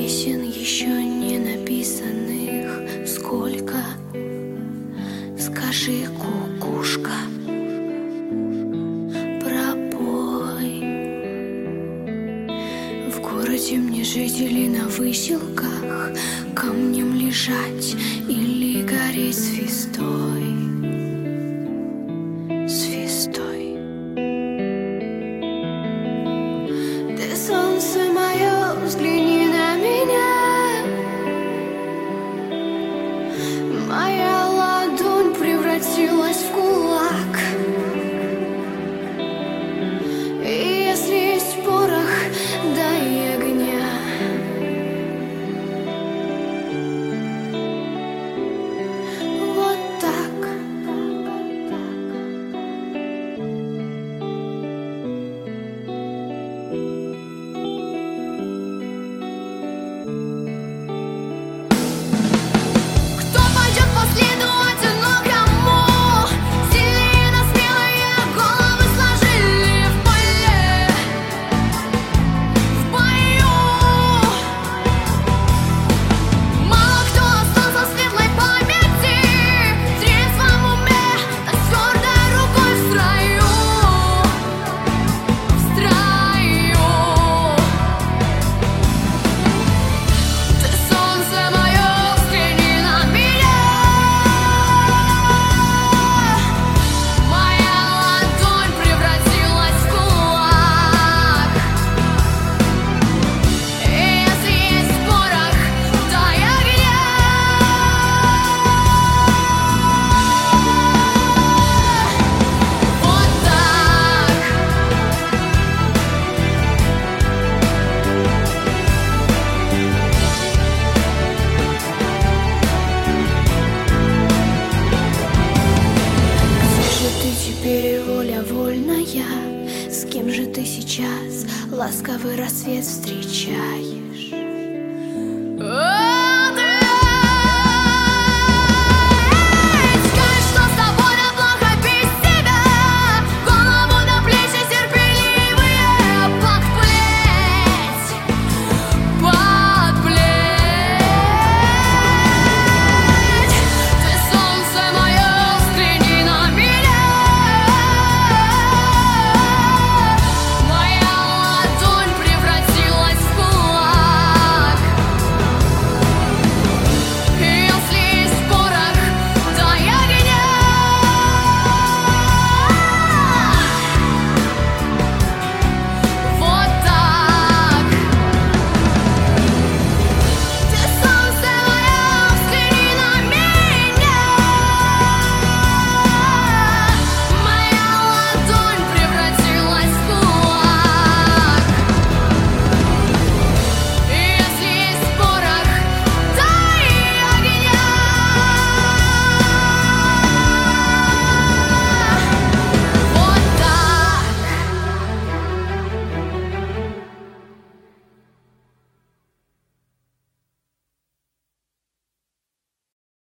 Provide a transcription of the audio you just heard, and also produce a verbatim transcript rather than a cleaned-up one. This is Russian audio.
Песен еще не написанных сколько? Скажи, кукушка, пробой. В городе мне жить или на выселках, камнем лежать или гореть звездой? Звездой. Ты солнце мое, взгляни на меня. Моя ладонь превратилась в кулак. И если есть порох, дай огня. Вот так. Кто пойдет по следу одинокому? Сильные, но смелые головы сложили в поле, в бою. Мало кто остался в светлой памяти, в трезвом уме, а с твердой рукой в строю, в строю. Ты солнце мое, взгляни на меня. Моя ладонь превратилась в кулак. И если есть порох, дай огня. Вот так. Где же ты теперь, воля вольная? С кем же ты сейчас ласковый рассвет встречаешь?